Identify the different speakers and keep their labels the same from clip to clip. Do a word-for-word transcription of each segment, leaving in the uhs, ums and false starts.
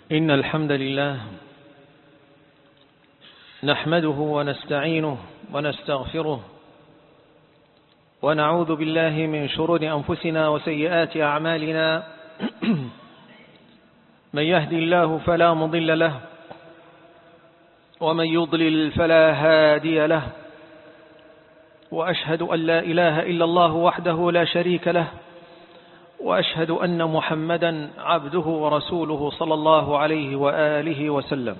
Speaker 1: إن الحمد لله نحمده ونستعينه ونستغفره ونعوذ بالله من شرور أنفسنا وسيئات أعمالنا من يهدي الله فلا مضل له ومن يضلل فلا هادي له وأشهد أن لا إله إلا الله وحده لا شريك له وأشهد أن محمدا عبده ورسوله صلى الله عليه وآله وسلم.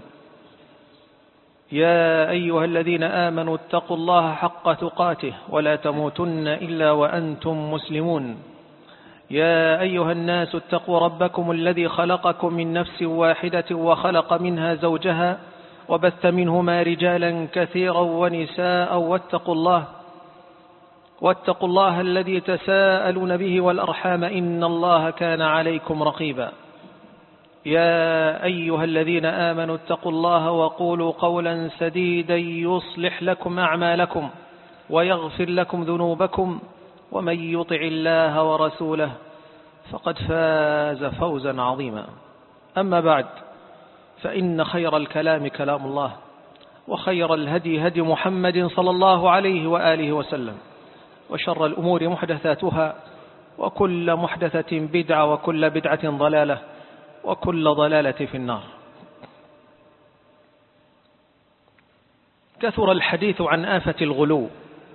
Speaker 1: يا أيها الذين آمنوا اتقوا الله حق تقاته ولا تموتن إلا وأنتم مسلمون. يا أيها الناس اتقوا ربكم الذي خلقكم من نفس واحدة وخلق منها زوجها وبث منهما رجالا كثيرا ونساء واتقوا الله واتقوا الله الذي تساءلون به والأرحام إن الله كان عليكم رقيبا. يا أيها الذين آمنوا اتقوا الله وقولوا قولا سديدا يصلح لكم أعمالكم ويغفر لكم ذنوبكم ومن يطع الله ورسوله فقد فاز فوزا عظيما. أما بعد، فإن خير الكلام كلام الله وخير الهدي هدي محمد صلى الله عليه وآله وسلم وشر الأمور محدثاتها وكل محدثة بدعة وكل بدعة ضلالة وكل ضلالة في النار. كثر الحديث عن آفة الغلو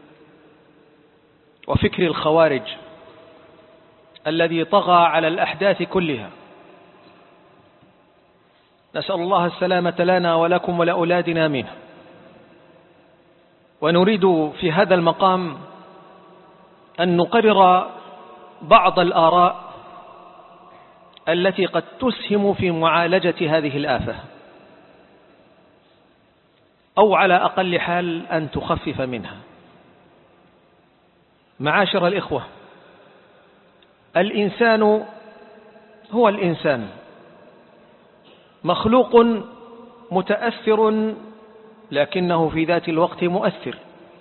Speaker 1: وفكر الخوارج الذي طغى على الأحداث كلها. نسأل الله السلامة لنا ولكم ولأولادنا منه. ونريد في هذا المقام أن نقرر بعض الآراء التي قد تسهم في معالجة هذه الآفة، أو على أقل حال أن تخفف منها. معاشر الإخوة، الإنسان هو الإنسان، مخلوق متأثر لكنه في ذات الوقت مؤثر،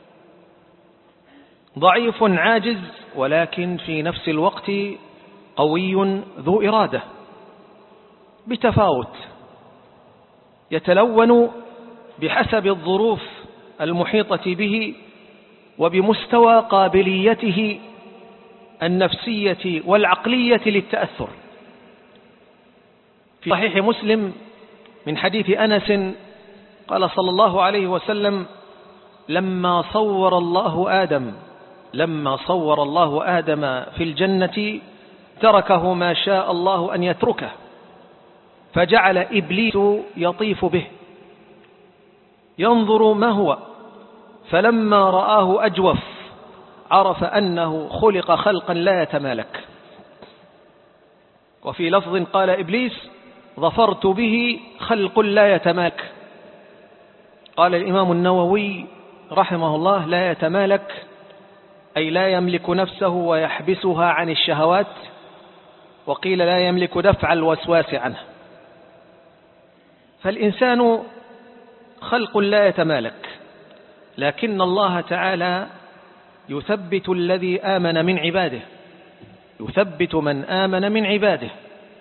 Speaker 1: ضعيف عاجز ولكن في نفس الوقت قوي ذو إرادة، بتفاوت يتلون بحسب الظروف المحيطة به وبمستوى قابليته النفسية والعقلية للتأثر. في صحيح مسلم من حديث أنس قال صلى الله عليه وسلم: لما صور الله آدم لما صور الله آدم في الجنة تركه ما شاء الله أن يتركه، فجعل إبليس يطيف به ينظر ما هو، فلما رآه أجوف عرف أنه خلق خلقا لا يتمالك. وفي لفظ قال إبليس: ظفرت به خلق لا يتمالك. قال الإمام النووي رحمه الله: لا يتمالك أي لا يملك نفسه ويحبسها عن الشهوات، وقيل لا يملك دفع الوسواس عنه. فالإنسان خلق لا يتمالك، لكن الله تعالى يثبت الذي آمن من عباده، يثبت من آمن من عباده.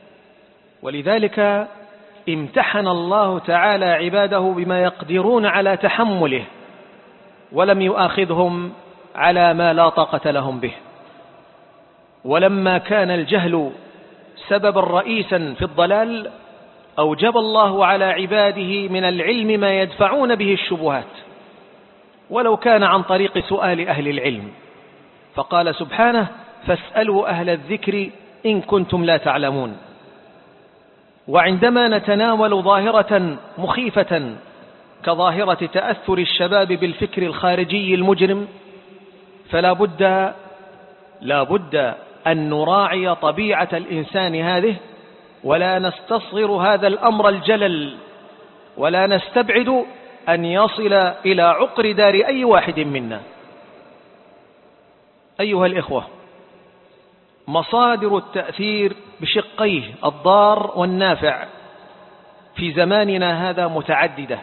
Speaker 1: ولذلك امتحن الله تعالى عباده بما يقدرون على تحمله، ولم يؤاخذهم على ما لا طاقة لهم به. ولما كان الجهل سببا رئيسا في الضلال أوجب الله على عباده من العلم ما يدفعون به الشبهات، ولو كان عن طريق سؤال أهل العلم. فقال سبحانه: فاسألوا أهل الذكر إن كنتم لا تعلمون. وعندما نتناول ظاهرة مخيفة كظاهرة تأثر الشباب بالفكر الخارجي المجرم، فلا بد لا بد أن نراعي طبيعة الإنسان هذه، ولا نستصغر هذا الأمر الجلل، ولا نستبعد أن يصل إلى عقر دار أي واحد منا. أيها الإخوة، مصادر التأثير بشقيه الضار والنافع في زماننا هذا متعددة.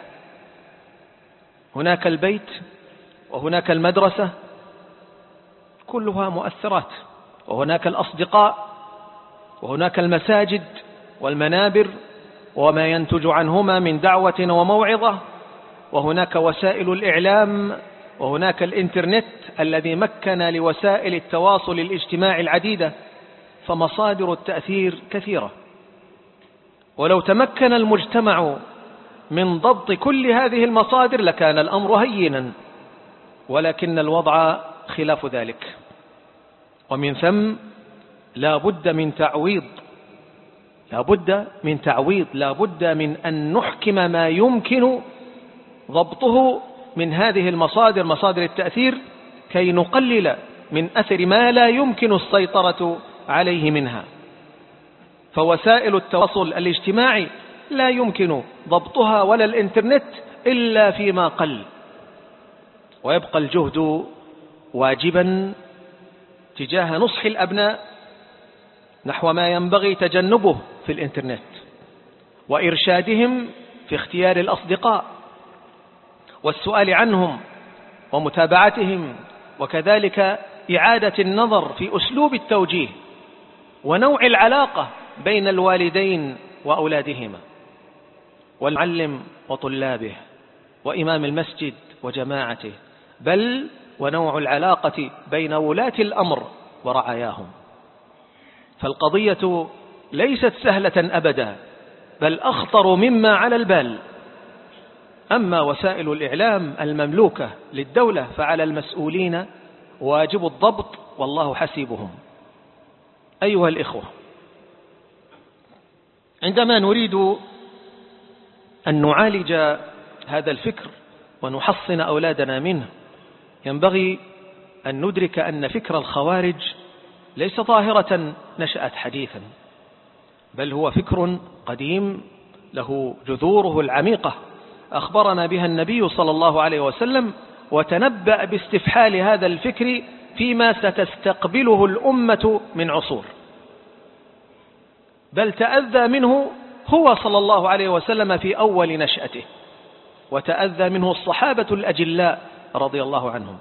Speaker 1: هناك البيت وهناك المدرسة، كلها مؤثرات، وهناك الأصدقاء وهناك المساجد والمنابر وما ينتج عنهما من دعوة وموعظة، وهناك وسائل الإعلام، وهناك الإنترنت الذي مكن لوسائل التواصل الاجتماعي العديدة، فمصادر التأثير كثيرة. ولو تمكن المجتمع من ضبط كل هذه المصادر لكان الأمر هينا، ولكن الوضع خلاف ذلك. ومن ثم لا بد من تعويض، لا بد من تعويض لا بد من أن نحكم ما يمكن ضبطه من هذه المصادر، مصادر التأثير، كي نقلل من أثر ما لا يمكن السيطرة عليه منها. فوسائل التواصل الاجتماعي لا يمكن ضبطها ولا الإنترنت إلا فيما قل، ويبقى الجهد واجبا تجاه نصح الأبناء نحو ما ينبغي تجنبه في الإنترنت، وإرشادهم في اختيار الأصدقاء، والسؤال عنهم ومتابعتهم، وكذلك إعادة النظر في أسلوب التوجيه ونوع العلاقة بين الوالدين وأولادهما، والمعلم وطلابه، وإمام المسجد وجماعته، بل ونوع العلاقة بين ولاة الأمر ورعاياهم. فالقضية ليست سهلة أبدا، بل أخطر مما على البال. أما وسائل الإعلام المملوكة للدولة فعلى المسؤولين واجب الضبط، والله حسيبهم. أيها الإخوة، عندما نريد أن نعالج هذا الفكر ونحصن أولادنا منه، ينبغي أن ندرك أن فكر الخوارج ليس ظاهرة نشأت حديثا، بل هو فكر قديم له جذوره العميقة، أخبرنا بها النبي صلى الله عليه وسلم، وتنبأ باستفحال هذا الفكر فيما ستستقبله الأمة من عصور، بل تأذى منه هو صلى الله عليه وسلم في أول نشأته، وتأذى منه الصحابة الأجلاء رضي الله عنهم.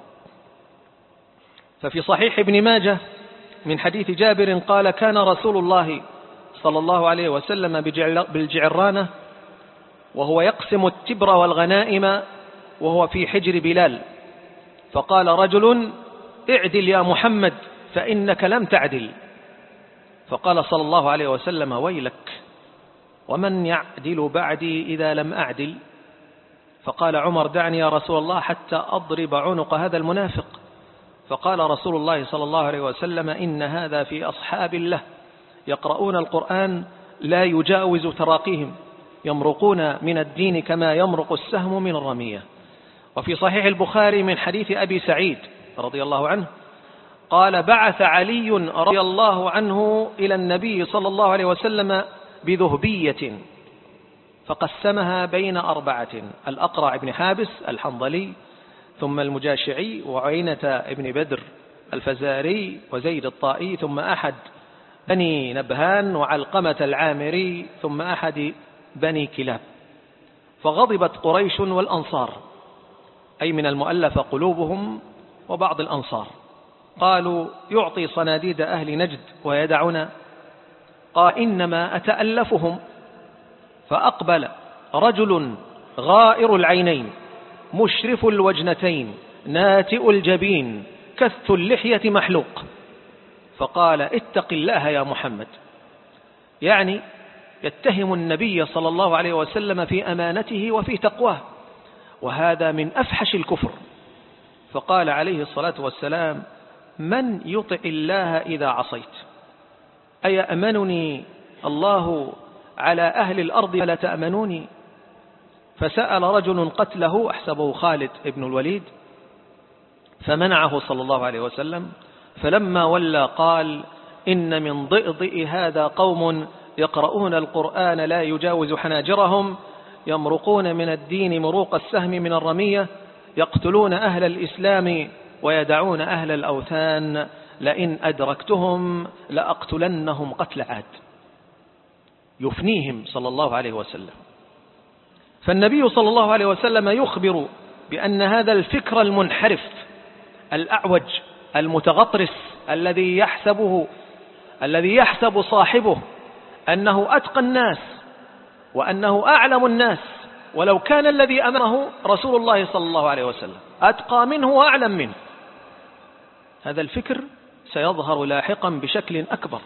Speaker 1: ففي صحيح ابن ماجه من حديث جابر قال: كان رسول الله صلى الله عليه وسلم بالجعرانة وهو يقسم التبر والغنائم وهو في حجر بلال، فقال رجل: اعدل يا محمد فإنك لم تعدل. فقال صلى الله عليه وسلم: ويلك، ومن يعدل بعدي إذا لم أعدل؟ فقال عمر: دعني يا رسول الله حتى أضرب عنق هذا المنافق. فقال رسول الله صلى الله عليه وسلم: إن هذا في أصحاب الله يقرؤون القرآن لا يجاوز تراقيهم، يمرقون من الدين كما يمرق السهم من الرمية. وفي صحيح البخاري من حديث أبي سعيد رضي الله عنه قال: بعث علي رضي الله عنه إلى النبي صلى الله عليه وسلم بذهبية فقسمها بين أربعة: الأقرع بن حابس الحنظلي، ثم المجاشعي، وعينة ابن بدر الفزاري، وزيد الطائي، ثم أحد بني نبهان، وعلقمة العامري، ثم أحد بني كلاب. فغضبت قريش والأنصار، أي من المؤلف قلوبهم وبعض الأنصار، قالوا: يعطي صناديد أهل نجد ويدعنا؟ قال: إنما أتألفهم. فأقبل رجل غائر العينين مشرف الوجنتين ناتئ الجبين كث اللحية محلوق، فقال: اتق الله يا محمد، يعني يتهم النبي صلى الله عليه وسلم في أمانته وفي تقواه، وهذا من أفحش الكفر. فقال عليه الصلاة والسلام: من يطع الله إذا عصيت؟ أيأمنني الله على أهل الأرض فلا تأمنوني؟ فسأل رجل قتله، أحسبه خالد بن الوليد، فمنعه صلى الله عليه وسلم. فلما ولى قال: إن من ضئضئ هذا قوم يقرؤون القرآن لا يجاوز حناجرهم، يمرقون من الدين مروق السهم من الرمية، يقتلون أهل الإسلام ويدعون أهل الأوثان، لئن أدركتهم لأقتلنهم قتل عاد. يفنيهم صلى الله عليه وسلم. فالنبي صلى الله عليه وسلم يخبر بأن هذا الفكر المنحرف الأعوج المتغطرس الذي يحسبه الذي يحسب صاحبه أنه أتقى الناس وأنه أعلم الناس، ولو كان الذي أمامه رسول الله صلى الله عليه وسلم أتقى منه وأعلم منه. هذا الفكر سيظهر لاحقا بشكل أكبر،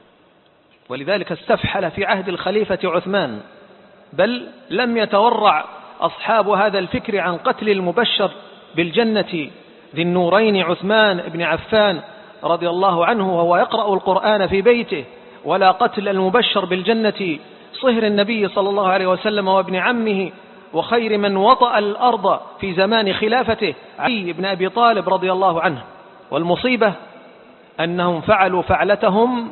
Speaker 1: ولذلك استفحل في عهد الخليفة عثمان، بل لم يتورع أصحاب هذا الفكر عن قتل المبشر بالجنة ذي النورين عثمان بن عفان رضي الله عنه وهو يقرأ القرآن في بيته، ولا قتل المبشر بالجنة صهر النبي صلى الله عليه وسلم وابن عمه وخير من وطأ الأرض في زمان خلافته علي بن أبي طالب رضي الله عنه. والمصيبة أنهم فعلوا فعلتهم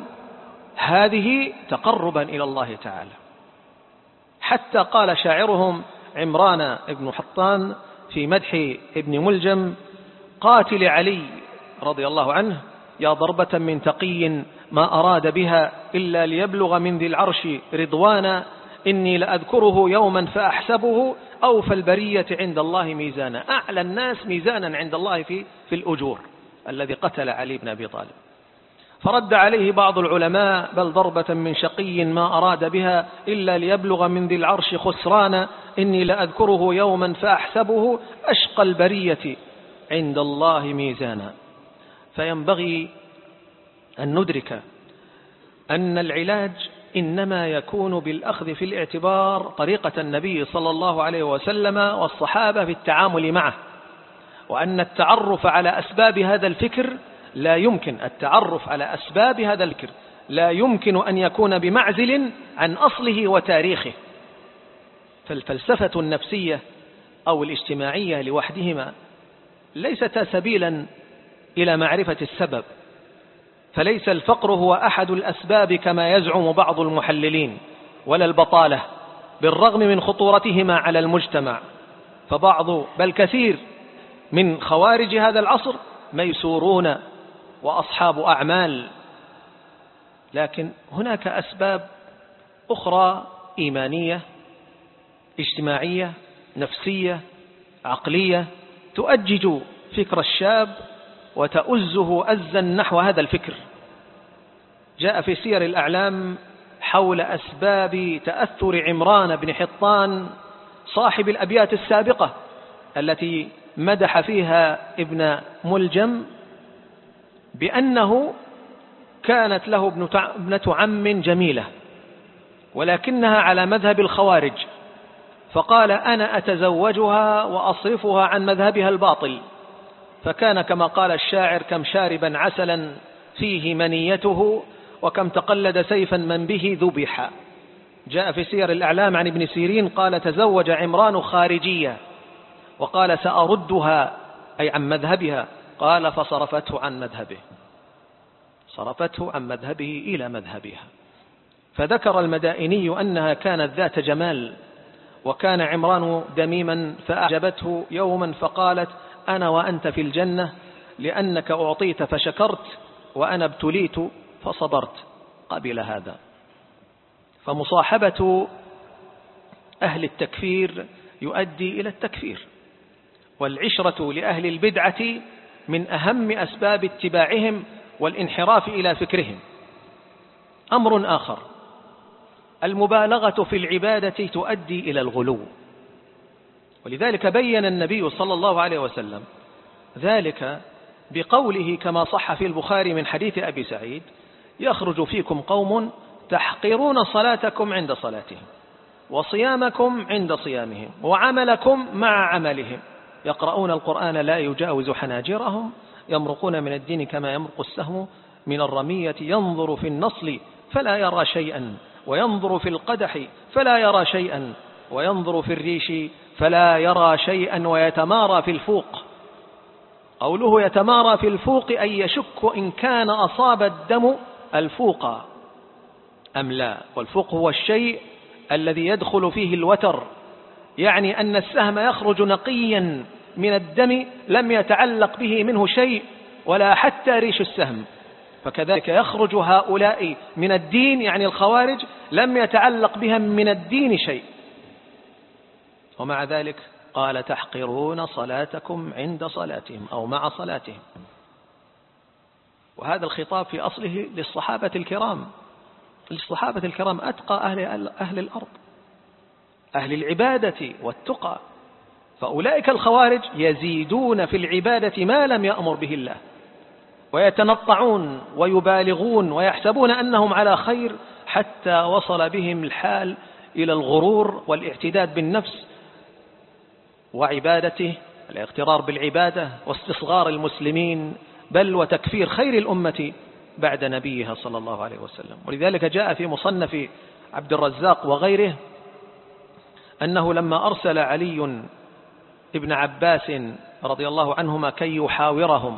Speaker 1: هذه تقربا إلى الله تعالى، حتى قال شاعرهم عمران بن حطان في مدح ابن ملجم: قاتل علي رضي الله عنه يا ضربة من تقي ما أراد بها إلا ليبلغ من ذي العرش رضوانا، إني لأذكره يوما فأحسبه أوفى البرية عند الله ميزانا. أعلى الناس ميزانا عند الله في, في الأجور الذي قتل علي بن أبي طالب. فرد عليه بعض العلماء: بل ضربة من شقي ما أراد بها إلا ليبلغ من ذي العرش خسرانا، إني لأذكره يوما فأحسبه أشقى البرية عند الله ميزانا. فينبغي أن ندرك أن العلاج إنما يكون بالأخذ في الاعتبار طريقة النبي صلى الله عليه وسلم والصحابة في التعامل معه، وأن التعرف على أسباب هذا الفكر لا يمكن التعرف على أسباب هذا الفكر لا يمكن أن يكون بمعزل عن أصله وتاريخه. فالفلسفة النفسية أو الاجتماعية لوحدهما ليستا سبيلا إلى معرفة السبب، فليس الفقر هو أحد الأسباب كما يزعم بعض المحللين، ولا البطالة بالرغم من خطورتهما على المجتمع. فبعض بل كثير من خوارج هذا العصر ميسورون وأصحاب أعمال، لكن هناك أسباب أخرى إيمانية اجتماعية نفسية عقلية تؤجج فكر الشاب وتؤزه أزا نحو هذا الفكر. جاء في سير الأعلام حول أسباب تأثر عمران بن حطان صاحب الأبيات السابقة التي مدح فيها ابن ملجم بأنه كانت له ابنة عم جميلة ولكنها على مذهب الخوارج، فقال: أنا أتزوجها وأصرفها عن مذهبها الباطل. فكان كما قال الشاعر: كم شاربا عسلا فيه منيته وكم تقلد سيفا من به ذبح. جاء في سير الأعلام عن ابن سيرين قال: تزوج عمران خارجية، وقال: سأردها أي عن مذهبها، قال: فصرفته عن مذهبه صرفته عن مذهبه إلى مذهبها. فذكر المدائني أنها كانت ذات جمال، وكان عمران دميما فأعجبته يوما فقالت: أنا وأنت في الجنة لأنك أعطيت فشكرت وأنا ابتليت فصبرت. قبل هذا. فمصاحبة أهل التكفير يؤدي إلى التكفير، والعشرة لأهل البدعة من أهم أسباب اتباعهم والانحراف إلى فكرهم. أمر آخر: المبالغة في العبادة تؤدي إلى الغلو، ولذلك بين النبي صلى الله عليه وسلم ذلك بقوله كما صح في البخاري من حديث أبي سعيد: يخرج فيكم قوم تحقرون صلاتكم عند صلاتهم وصيامكم عند صيامهم وعملكم مع عملهم، يقرؤون القرآن لا يجاوز حناجرهم، يمرقون من الدين كما يمرق السهم من الرمية، ينظر في النصل فلا يرى شيئا وينظر في القدح فلا يرى شيئا وينظر في الريش فلا يرى شيئا ويتمارى في الفوق. قوله يتمارى في الفوق أي يشك إن كان أصاب الدم الفوق أم لا، والفوق هو الشيء الذي يدخل فيه الوتر، يعني أن السهم يخرج نقيا من الدم لم يتعلق به منه شيء ولا حتى ريش السهم. فكذلك يخرج هؤلاء من الدين، يعني الخوارج، لم يتعلق بهم من الدين شيء، ومع ذلك قال: تحقرون صلاتكم عند صلاتهم أو مع صلاتهم. وهذا الخطاب في أصله للصحابة الكرام، للصحابة الكرام أتقى أهل, أهل الأرض، أهل العبادة والتقى. فأولئك الخوارج يزيدون في العبادة ما لم يأمر به الله، ويتنطعون ويبالغون ويحسبون أنهم على خير، حتى وصل بهم الحال إلى الغرور والاعتداد بالنفس وعبادته، الاغترار بالعبادة واستصغار المسلمين، بل وتكفير خير الأمة بعد نبيها صلى الله عليه وسلم. ولذلك جاء في مصنف عبد الرزاق وغيره أنه لما أرسل علي ابن عباس رضي الله عنهما كي يحاورهم،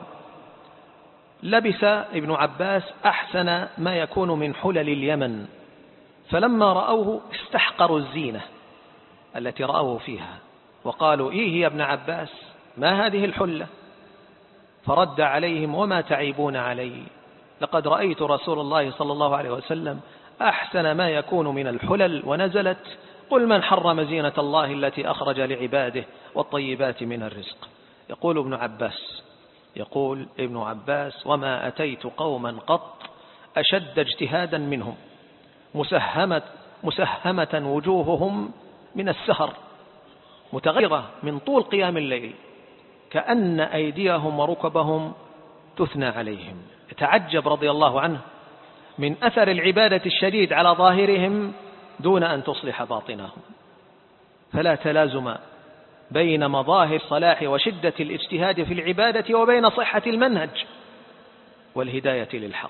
Speaker 1: لبس ابن عباس أحسن ما يكون من حلل اليمن، فلما رأوه استحقروا الزينة التي رأوه فيها وقالوا: إيه يا ابن عباس، ما هذه الحلة؟ فرد عليهم: وما تعيبون علي؟ لقد رأيت رسول الله صلى الله عليه وسلم أحسن ما يكون من الحلل، ونزلت: قل من حرم زينة الله التي أخرج لعباده والطيبات من الرزق. يقول ابن عباس يقول ابن عباس: وما أتيت قوما قط أشد اجتهادا منهم، مسهمة, مسهمة وجوههم من السهر، متغيرة من طول قيام الليل، كأن أيديهم وركبهم تثنى عليهم. يتعجب رضي الله عنه من أثر العبادة الشديد على ظاهرهم دون أن تصلح باطنهم. فلا تلازم بين مظاهر الصلاح وشدة الاجتهاد في العبادة وبين صحة المنهج والهداية للحق.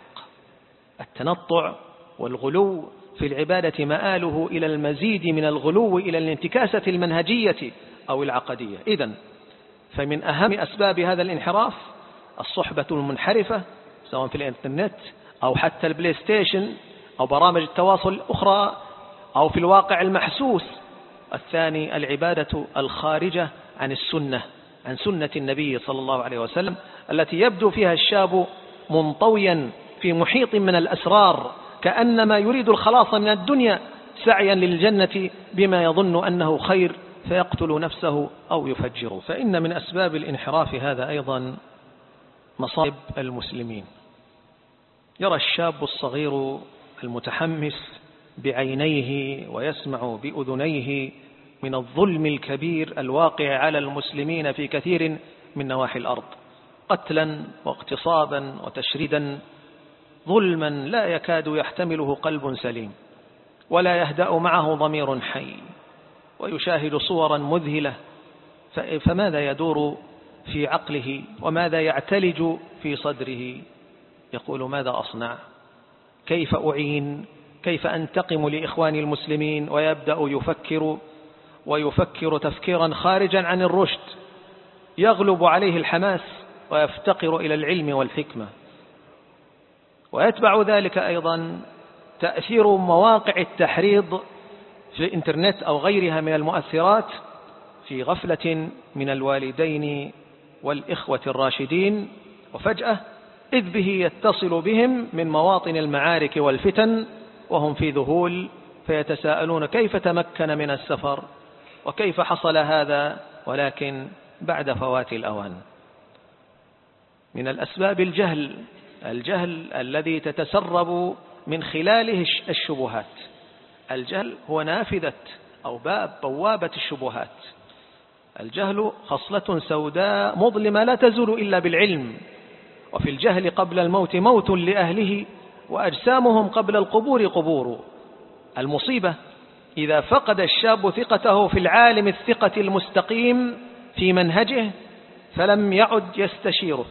Speaker 1: التنطع والغلو في العبادة مآله إلى المزيد من الغلو إلى الانتكاسة المنهجية أو العقدية. إذن فمن أهم أسباب هذا الانحراف الصحبة المنحرفة، سواء في الإنترنت أو حتى البلاي ستيشن أو برامج التواصل الأخرى أو في الواقع المحسوس. الثاني العبادة الخارجة عن السنة، عن سنة النبي صلى الله عليه وسلم، التي يبدو فيها الشاب منطويا في محيط من الأسرار، كأنما يريد الخلاص من الدنيا سعيا للجنة بما يظن أنه خير، فيقتل نفسه أو يفجره. فإن من أسباب الانحراف هذا أيضا مصائب المسلمين. يرى الشاب الصغير المتحمس بعينيه ويسمع بأذنيه من الظلم الكبير الواقع على المسلمين في كثير من نواحي الأرض، قتلا واغتصابا وتشريدا، ظلما لا يكاد يحتمله قلب سليم ولا يهدأ معه ضمير حي، ويشاهد صورا مذهلة. فماذا يدور في عقله وماذا يعتلج في صدره؟ يقول: ماذا أصنع؟ كيف أعين؟ كيف أنتقم لإخواني المسلمين؟ ويبدأ يفكر ويفكر تفكيرا خارجا عن الرشد، يغلب عليه الحماس ويفتقر إلى العلم والحكمة. ويتبع ذلك أيضا تأثير مواقع التحريض في الإنترنت أو غيرها من المؤثرات في غفلة من الوالدين والإخوة الراشدين، وفجأة إذ به يتصل بهم من مواطن المعارك والفتن وهم في ذهول، فيتساءلون كيف تمكن من السفر وكيف حصل هذا، ولكن بعد فوات الأوان. من الأسباب الجهل الجهل الذي تتسرب من خلاله الشبهات. الجهل هو نافذة أو باب بوابة الشبهات. الجهل خصلة سوداء مظلمة لا تزول إلا بالعلم، وفي الجهل قبل الموت موت لأهله، وأجسامهم قبل القبور قبور. المصيبة إذا فقد الشاب ثقته في العالم الثقة المستقيم في منهجه، فلم يعد يستشيره،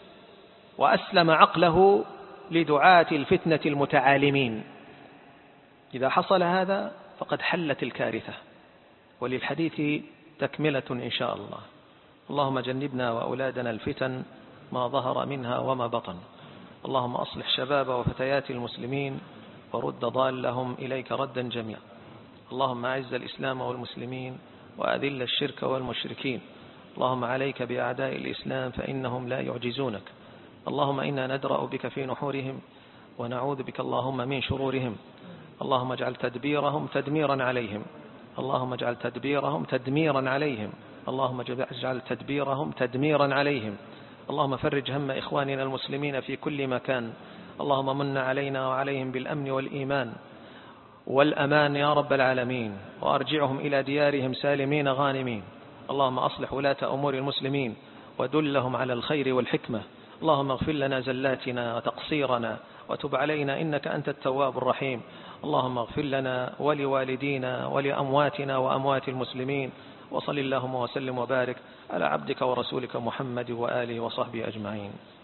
Speaker 1: وأسلم عقله لدعاة الفتنة المتعالمين. إذا حصل هذا فقد حلت الكارثة. وللحديث تكملة إن شاء الله. اللهم جنبنا وأولادنا الفتن ما ظهر منها وما بطن. اللهم أصلح شباب وفتيات المسلمين ورد ضالهم إليك ردا جميعا. اللهم أعز الإسلام والمسلمين وأذل الشرك والمشركين. اللهم عليك بأعداء الإسلام فإنهم لا يعجزونك. اللهم إنا ندرأ بك في نحورهم ونعوذ بك اللهم من شرورهم. اللهم اجعل تدبيرهم تدميرا عليهم. اللهم اجعل تدبيرهم تدميرا عليهم. اللهم اجعل تدبيرهم تدميرا عليهم. اللهم فرج هم إخواننا المسلمين في كل مكان. اللهم من علينا وعليهم بالأمن والإيمان والأمان يا رب العالمين، وأرجعهم إلى ديارهم سالمين غانمين. اللهم أصلح ولاة أمور المسلمين ودلهم على الخير والحكمة. اللهم اغفر لنا زلاتنا وتقصيرنا وتب علينا إنك أنت التواب الرحيم. اللهم اغفر لنا ولوالدينا ولأمواتنا وأموات المسلمين، وصل اللهم وسلم وبارك على عبدك ورسولك محمد وآله وصحبه أجمعين.